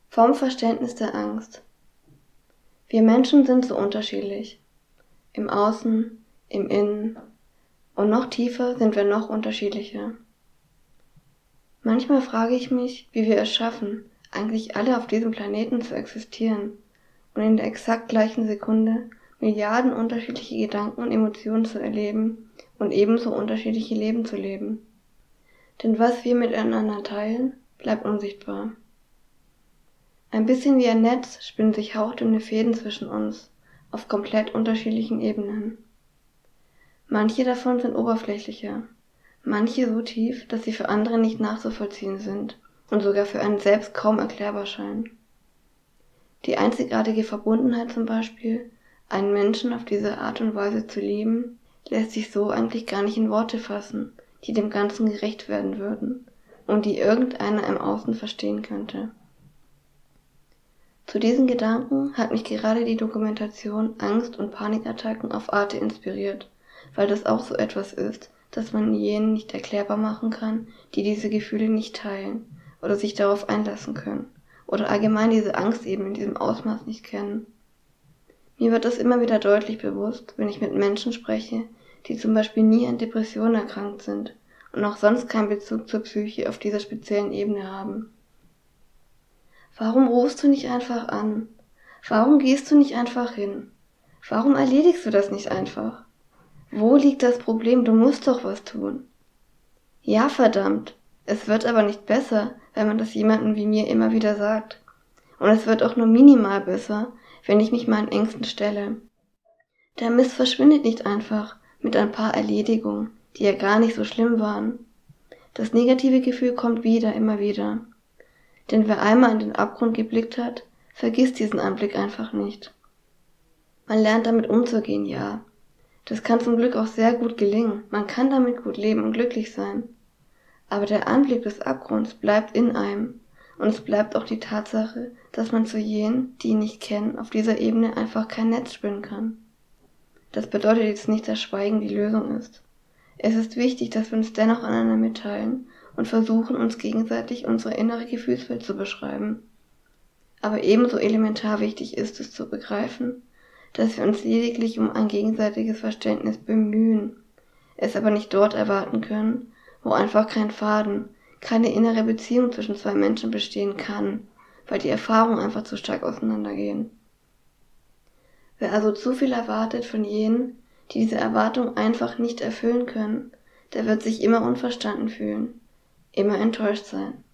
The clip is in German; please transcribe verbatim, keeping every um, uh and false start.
Vom Verständnis der Angst. Wir Menschen sind so unterschiedlich. Im Außen, im Innen und noch tiefer sind wir noch unterschiedlicher. Manchmal frage ich mich, wie wir es schaffen, eigentlich alle auf diesem Planeten zu existieren und in der exakt gleichen Sekunde Milliarden unterschiedliche Gedanken und Emotionen zu erleben und ebenso unterschiedliche Leben zu leben. Denn was wir miteinander teilen, bleibt unsichtbar. Ein bisschen wie ein Netz spinnen sich hauchdünne Fäden zwischen uns, auf komplett unterschiedlichen Ebenen. Manche davon sind oberflächlicher, manche so tief, dass sie für andere nicht nachzuvollziehen sind und sogar für einen selbst kaum erklärbar scheinen. Die einzigartige Verbundenheit zum Beispiel, einen Menschen auf diese Art und Weise zu lieben, lässt sich so eigentlich gar nicht in Worte fassen, die dem Ganzen gerecht werden würden und die irgendeiner im Außen verstehen könnte. Zu diesen Gedanken hat mich gerade die Dokumentation Angst- und Panikattacken auf Arte inspiriert, weil das auch so etwas ist, das man jenen nicht erklärbar machen kann, die diese Gefühle nicht teilen oder sich darauf einlassen können oder allgemein diese Angst eben in diesem Ausmaß nicht kennen. Mir wird das immer wieder deutlich bewusst, wenn ich mit Menschen spreche, die zum Beispiel nie an Depressionen erkrankt sind und auch sonst keinen Bezug zur Psyche auf dieser speziellen Ebene haben. Warum rufst du nicht einfach an? Warum gehst du nicht einfach hin? Warum erledigst du das nicht einfach? Wo liegt das Problem? Du musst doch was tun. Ja, verdammt. Es wird aber nicht besser, wenn man das jemandem wie mir immer wieder sagt. Und es wird auch nur minimal besser, wenn ich mich meinen Ängsten stelle. Der Mist verschwindet nicht einfach mit ein paar Erledigungen, die ja gar nicht so schlimm waren. Das negative Gefühl kommt wieder, immer wieder. Denn wer einmal in den Abgrund geblickt hat, vergisst diesen Anblick einfach nicht. Man lernt damit umzugehen, ja. Das kann zum Glück auch sehr gut gelingen. Man kann damit gut leben und glücklich sein. Aber der Anblick des Abgrunds bleibt in einem. Und es bleibt auch die Tatsache, dass man zu jenen, die ihn nicht kennen, auf dieser Ebene einfach kein Netz spinnen kann. Das bedeutet jetzt nicht, dass Schweigen die Lösung ist. Es ist wichtig, dass wir uns dennoch aneinander mitteilen und versuchen, uns gegenseitig unsere innere Gefühlswelt zu beschreiben. Aber ebenso elementar wichtig ist es zu begreifen, dass wir uns lediglich um ein gegenseitiges Verständnis bemühen, es aber nicht dort erwarten können, wo einfach kein Faden, keine innere Beziehung zwischen zwei Menschen bestehen kann, weil die Erfahrungen einfach zu stark auseinandergehen. Wer also zu viel erwartet von jenen, die diese Erwartung einfach nicht erfüllen können, der wird sich immer unverstanden fühlen, immer enttäuscht sein.